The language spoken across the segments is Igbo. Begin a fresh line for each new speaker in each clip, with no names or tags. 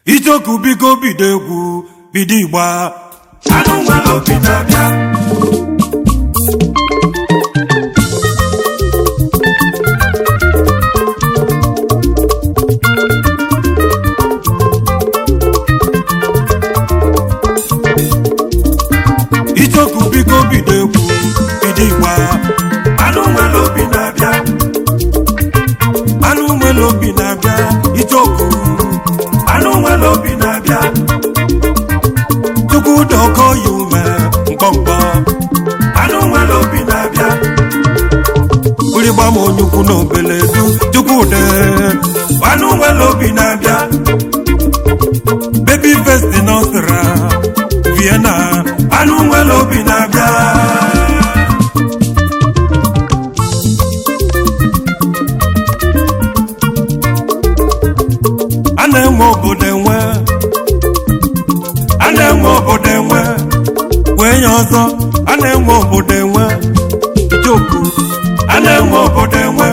Ijoku biko bido egwu bido igba
anụ nwere obi na-abịa
Ijoku biko bido egwu bido igba
anụ nwere obi na-abịa
anụ nwere obi na-abịa Ijoku
anụ nwere obi na-abịa
Chukwu dọkọ ya ume mkpọmkpọ
anụ nwere obi na-abịa
Urigba m onyukwu na obele du Chukwu de
anụ nwere obi na-abịa
Baby face dị n'ọsịra Vienna
anụ nwere obi na-abịa
a na-enwe obodo enwe
a na-enwe obodo enwe
wee nye ọzọ a na-enwe obodo enwe Ijoku
a na-enwe obodo enwe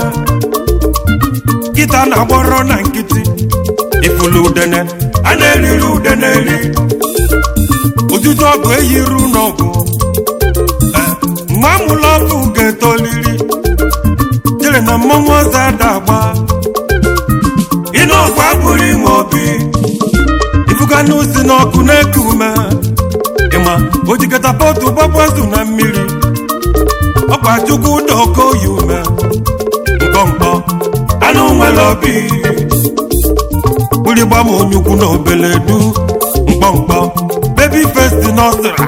kịta na-agbọrọ na nkịtị ifulu udene
a na-eriri ude na-eri
otutu ọgụ eyiru n'ọgụ mgbe amụla ọkụ ga-etoliri jere na mmọnwụ ọzọ ada agba
ịnụ ọgwụ abụrụ inwe obi
ifuga n'osi n'ọkụ na-eku ume ịma ojikọta pọtụ gbagbazu na mmiri ọkwa Chukwu ụda ọkọ yi ume mkpọmkpọ
anụ nwere obi
Urigba m onyukwu na obele du mkpọmkpọ baby face dị n'ọsịra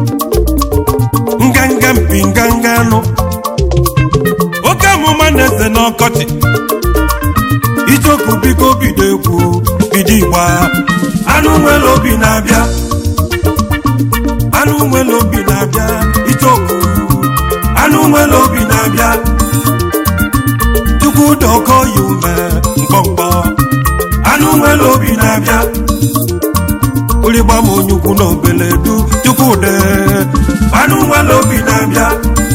nganga mpi nganga anụ oke amụma na-ese n'ọkọchị Ijoku biko bido egwu bido igba
anụ nwere obi na-abịa
anụ nwere obi na-abịa Ijoku
anụ nwere obi na-abịa
Chukwu dọkọ ya ume mkpọmkpọ
anụ nwere obi na-abịa
Urigba m onyukwu na obele du Chukwu de
anụ nwere obi na-abịa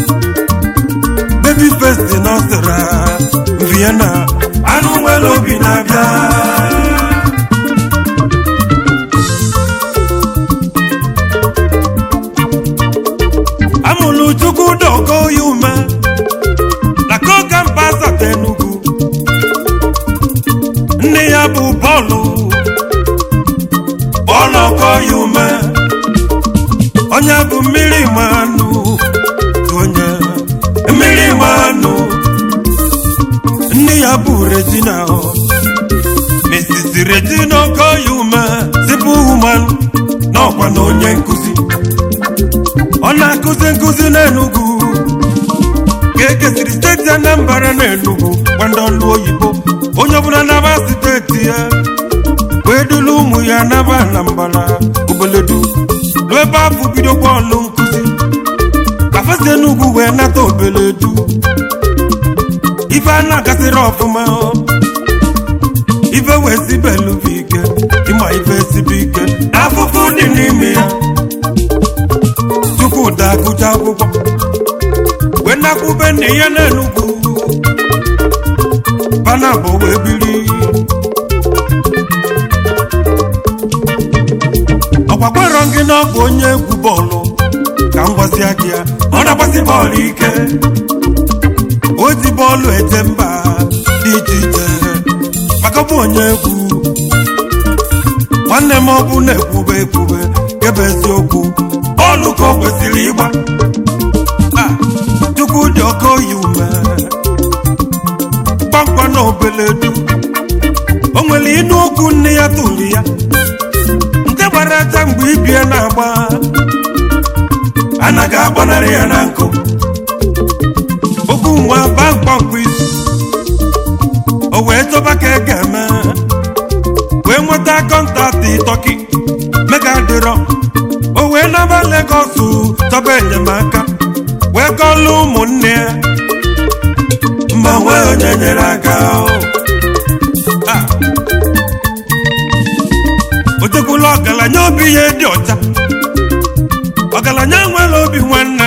baby face dị n'ọsịra Vienna
anụ nwere obi na-abịa
amụlụ Chukwu dọkọ ya ume na koga mba asatọ Enugu nne ya bụ bọọlụ
ọlọkọ ya ume
onye bụ mmiri manụ onye
mmiri manụ
nne ya bụ Regina Mrs. Regina Okoyume zipu woman n'ọkwa na onye nkụzi ọ na-akụzi nkụzi n'Enugu ka ekesiri steeti Anambra na Enugu gwa ndị ọlụ oyibo onye ọbụla naba steeti ya wee dulu ụmụ ya naba Anambra obeledu ruo ebe afọ bidokwa ọlụ nkụzi ka fesi Enugu wee nata obeledu ife a na-agasịrị ọfụma ife wee sibelụbụ ike ịma ife sibe ike
afụfụ dị n'ime ya
Chukwuda agụcha akwụkwọ wee nakwube nne ya n'Enugu bana bụ wee biri ọgwagwerọ gị na ọ bụ onye egwu bọọlụ ka m gwasịa gị ya
ọ na-agbasi bọọlụ ike
o ji bọọlụ eje mba dị iche iche maka bụ onye egwu nwanne m ọ bụ na-ekwube ekwube kebe eziokwu
bọọlụ ka o kwesịrị ịgba
Chukwu dị ọkọ ya ume kpamkpa na obeledu o nwere ịnụ okwu nne ya tụrụ ya nke gbara aja mgbe ibie na-agba
anaghị agbanarị ya na nkụ
okwu nwa baa mkpọmkpọ isi o wee chọba ka e ga-eme wee nweta kọntaktị Tọki mega dịrọ o wee naba Legọs chọba enyemaka wee kọlụ ụmụnne ya
ma nwee onye nyere aka
o tekwula ọgaranya obi ihe dị ọcha ọgaranya nwere obi nwanne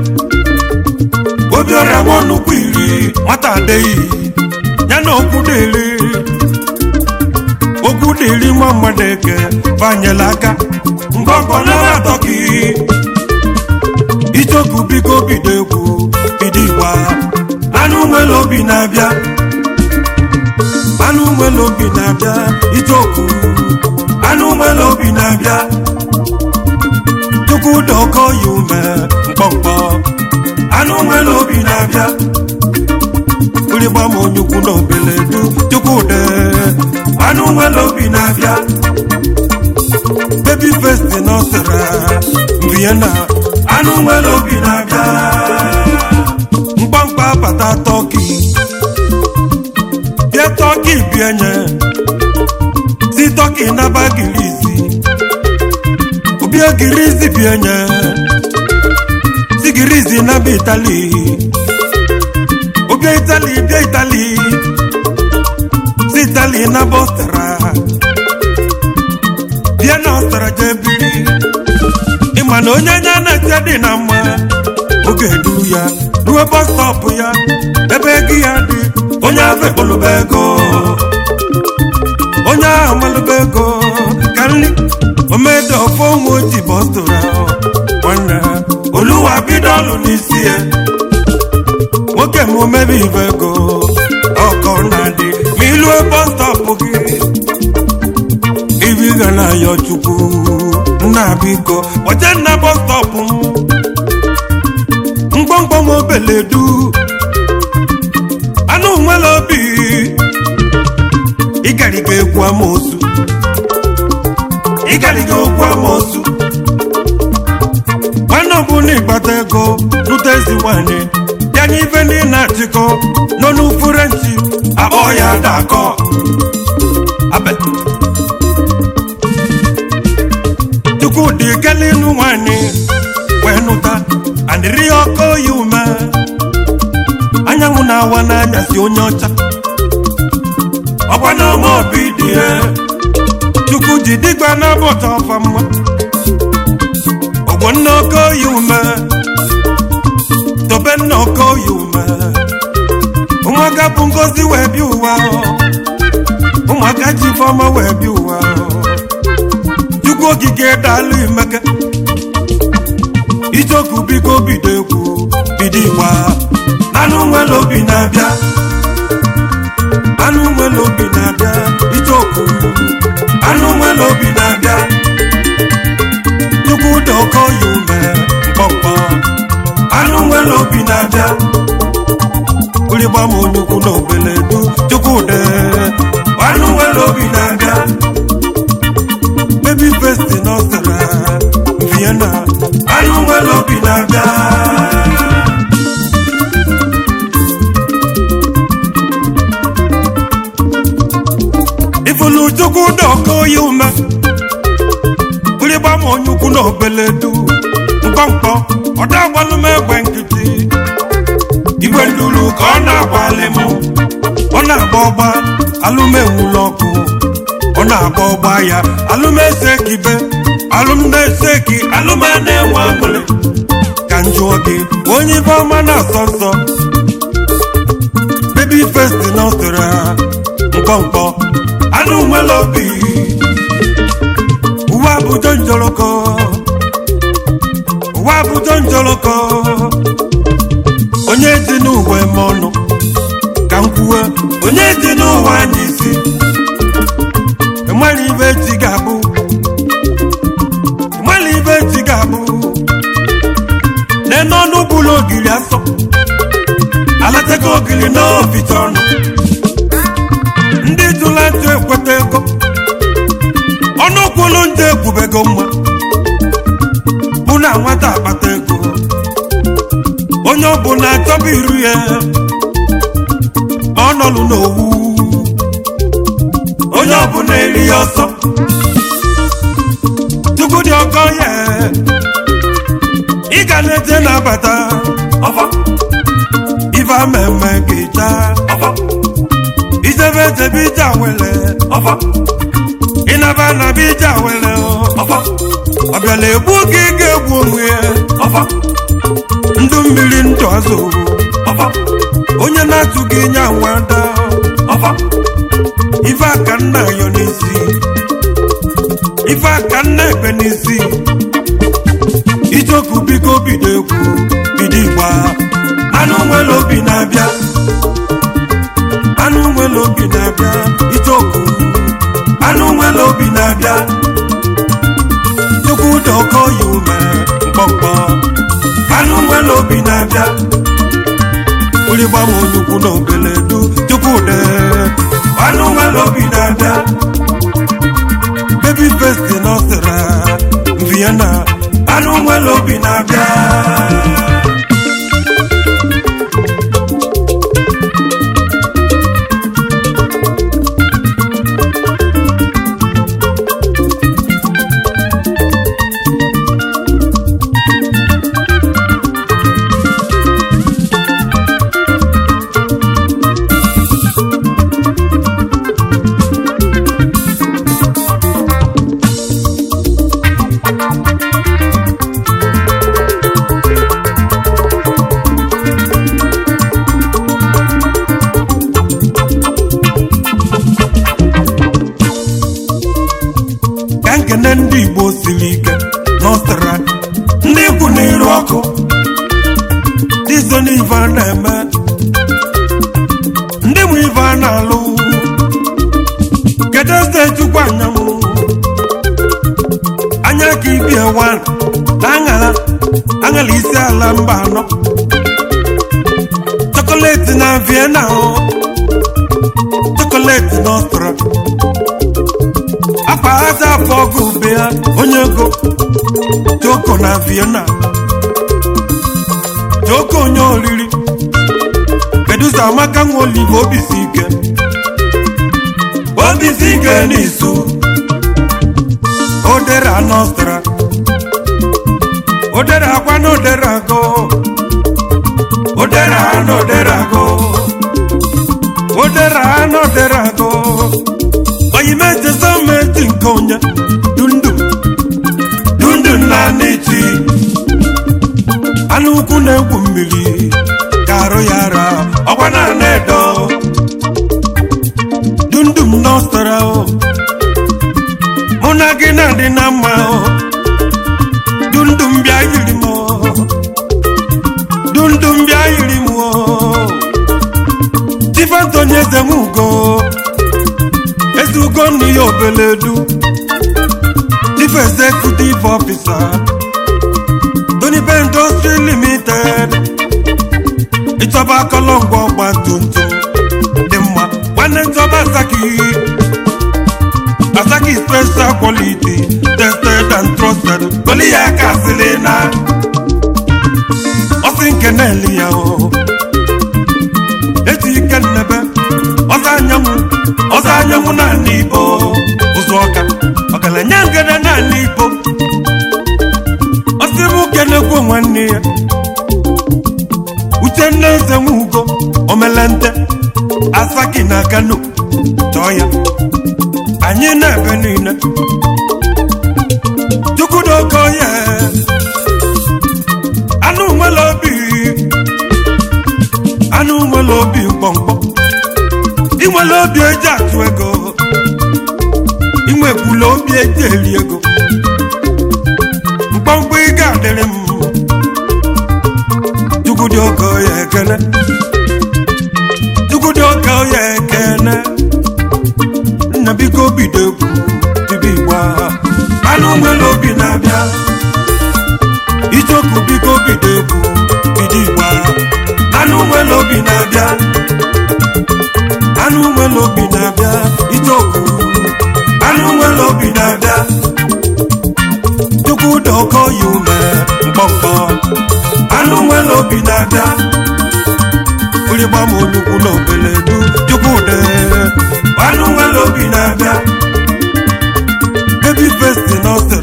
obi ọrịa nwa nnukwu iri
nwata adịghị ya na okwu dịrị okwu dịrị nwa mmadụ eke banyela aka ngọngọ na-atọ gị ichoku biko bido egwu bido igba anụ nwere obi na-abịa anụ nwere obi na-abịa ichoku anụ nwere obi na-abịa chukwu dọkọ ya ume mkpọmkpọ anụ nwere obi na-abịa ụrịgba m onye ukwu na obele du chukwu de anụ nwere obi na-abịa baby face nọsara Vienna anụ nwere obi na-abịa mkpọmkpọ bata tọki bịa tọki bienye si tọki naba girizi obia girizi bienye si girizi naba Itali obia Itali bịa Itali si Itali naba Ọstara bịa na Ọstara jebiri ịma na onye anya na-eche dị na mma oge duru ya ruo bọs stọpụ ya ebe ego ya dị onye ahụ ekpolụba ego onye ahụ malụba ego ka nri omede ofe onwe oji bọstụra nwanne oluwa bido ọlụ n'isi ya nwoke m omebe ibe ego ọkọ na-adị ma ilue bọs stọpụ gị ibi ga na ayọ chukwu nna biko kpọche nna bọs stọpụ m mgbọmgbọ m obele du anụ nwere obi ịgariga egwu amosu ịgariga okwu amosu nwanne ọbụla ịgbata ego rute ezi nwanyị ya nye ife ndị na-achịkọ nọ n'ufurenchi akpọ ya dakọ Chukwudị kele ịnụ nwanyị wee nụta adịrị ọkọ ya ume anyanwụ na-awa n'anyasị onye ọcha ọkwa na ọma obi dị ya Chukwu ji dịgba n'abọta ọfa mma ọgbọ nna ọkọ ya ume tobe nna ọkọ ya ume ụmụaka bụ ngozi wee bịa ụwa ụmụaka ji ifeọma wee bịa ụwa Chukwu okike daalụ imeke ichoku biko bido egwu bido igba anụ nwere obi na-abịa anụ nwere obi na-abịa ichoku anụ nwere obi na-abịa Chukwu dọkọ ya ume mkpọmkpọ anụ nwere obi na-abịa ụrịgba m onye ukwu na obele du Chukwu de anụ nwere obi na-abịa baby face nọsara Vienna anụ nwere obi na-abịa ifulu Chukwu dọkọ ya ume ụrịgba m onye ukwu na obele du mkpọmkpọ ọda agbalụ m egbe nkịtị igwe nduru ka ọ na-agbalị m ọ na-agba ọgba alụmenwụlọ ọkụ ọ na-agba ọgba ya alụmesekibe alụmneseki alụmana-enwe aṅụrị ka njụọ gị onye ibe ọma na-asọ nsọ baby face nọsara mkpọmkpọ anụ nwere obi uwe abụjọ njọrọkọ uwe abụjọ njọrọkọ onye dị n'ụwa eme ọnụ ka m kwuwe onye dị n'ụwa anyị isi ịmara ibe echi ga-abụ ịmara ibe echi ga-abụ nene ọnụ bụrụ ogiri asọ alatego ogiri n'oficha ọnụ ndị jụla ntụ ekweta ego ọnụ kwụlụ ndị ekwubego mma bụ na nwata akpata ego onye ọbụla achọba iru ya ọ nọlụ n'owu onye ọbụla eri ya ọsọ Chukwu dị ọkọ ya ị ga na-eje na-abata ọfọ ife amemme ga-eja ọfọ ijebe ejebe ije awele ọfọ ịnaba naba ije awele ọfọ ọbịala egbu gị ga-egbu onwe ya ọfọ ndụ mmiri ndụ azụ ọfọ onye na-atụ gị nya nwada ọfọ ife aka nna ya n'isi ife aka nna ekpe n'isi ichoku biko bido egwu bido igba anụ nwere obi na-abịa anụ nwere obi na-abịa ichoku anụ nwere obi na-abịa chukwu dị ọkọ ya ume mkpọmkpọ anụ nwere obi na-abịa ụlịgba m onyukwu na obele du chukwu dị anụ nwere obi na-abịa baby face dị n'ọsịra Vienna anụ nwere obi na-abịa nkene ndị Igbo siri ike n'ọsịra ndị ikwu n'iru ọkụ dizo n'ife a na-eme ndị mụ ife a na-alụ kedu eze chukwu anyanwụ anya ka ibie wan na aṅala isi ala mba anọ chokoleti na Vienna chokoleti n'ọsịra akpa aza afọ ọgụ ube ya onye ego Joko na Vienna Joko onye oriri kedusa amaka nwa olive obisi ike n'isu odere anọstra odere akwa na odere agụ odere anọ odere agụ odere anọ odere agụ oyimete someti nke onye dundu na n'echi anụ ukwu na-egwu mmiri ka arụ ya ara ọgwa na edo dundu m n'ọsara mụ na gị na-adị na mma dundu m bịa yiri m dundu m bịa yiri m Tifantoni eze m ugo ezugo nnu ya obeledu Chief Executive Officer Tony Ben Industry Limited ịchọba akọlọngwa ọgba tumtum dị mma nwanne nchọba Asaki special quality tested and trusted goli ya kasịrị na ọsị nke na-eli ya eti ike nnebe ọzọ anyanwụ naanị Igbo ụzọ ọka ọgaranya ngede naanị Igbo ọsịbụ kenekwu nwanne ya Uchenna eze nwugo omelente Asaki na Kano chọọ ya anyị na-ebe niile chukwudoko ya anụ nwere obi mkpọmkpọ inwere obi eji atụ ego inwekwula obi eji eri ego mkpọmkpọ ị ga-adịrị m chukwudoko ya ekene nna biko bido egwu bido igba anụ nwere obi na-abịa ichoku biko bido egwu bido igba anụ nwere obi na-abịa ichoku anụ nwere obi na-abịa chukwu dị ọkọ ya ume mkpọmkpọ anụ nwere obi na-abịa ụlịgba m onyukwu na obeledu chukwu dị anụ nwere obi na-abịa baby face dị n'ọsịra